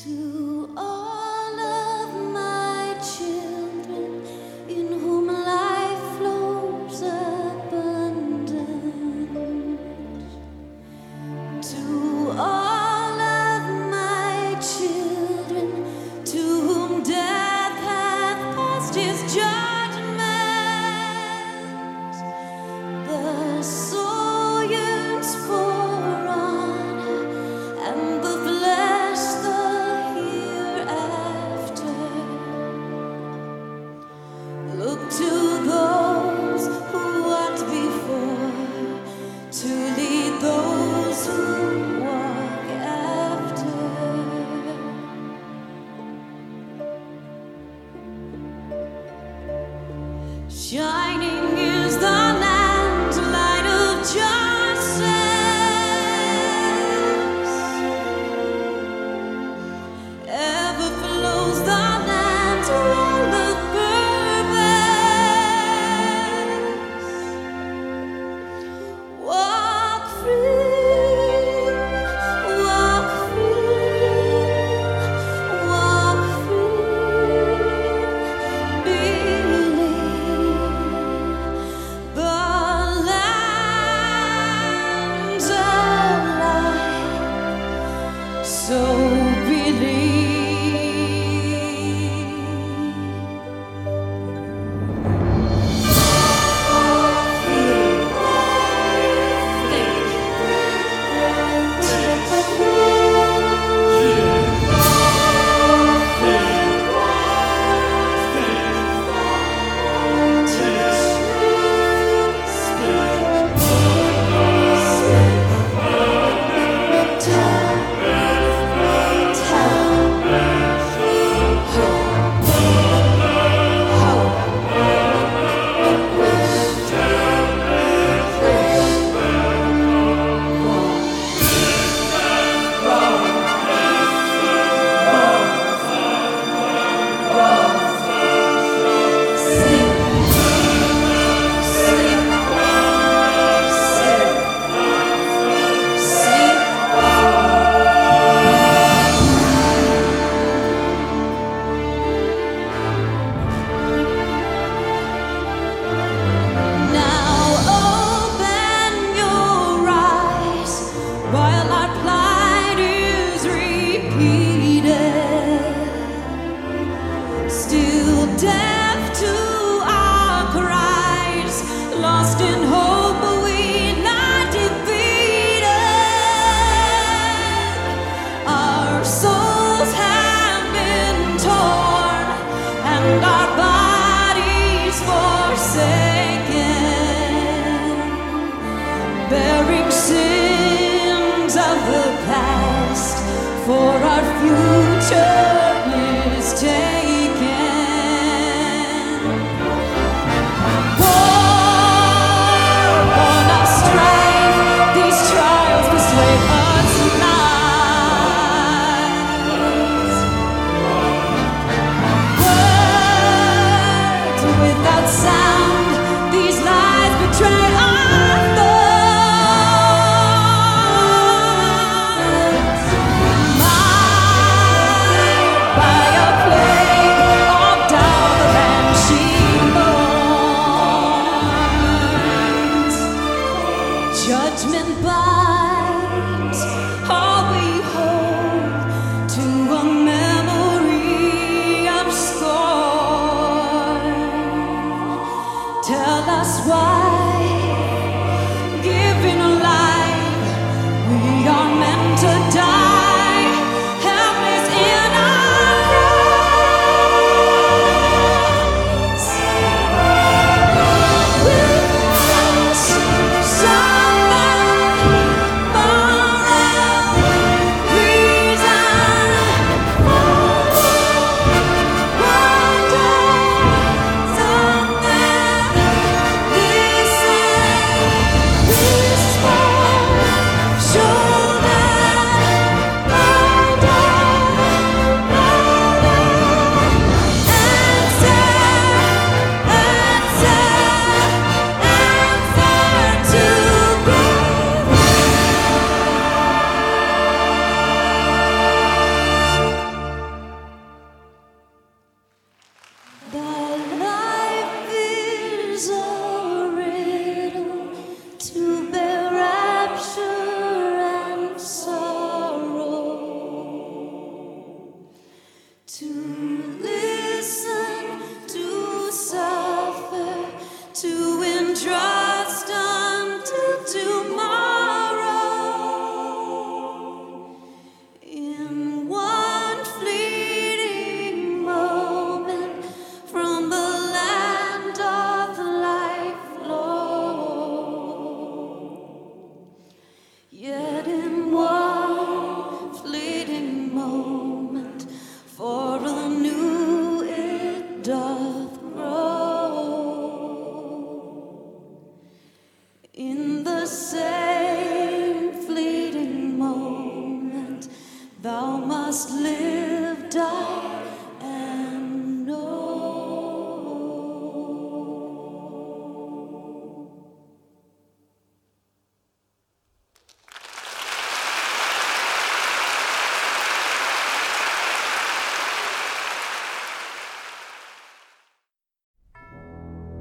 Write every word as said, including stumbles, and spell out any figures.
To all of my children in whom life flows abundant, to all of my children to whom death hath passed his judgment, the soul yearns for honor and the flesh the look to those who walked before, to lead those who walk after. Shining is the land's light of justice. Ever flows the land's well of walk free, walk free, walk free, believe the land's alive, so believe. Still deaf to our cries, lost in hope, but we not defeated. Our souls have been torn and our bodies forsaken, bearing sins of the past, for our future is taken. War, born of strife, these trials persuade us not. Words without sound, these lies betray our thoughts. My dark.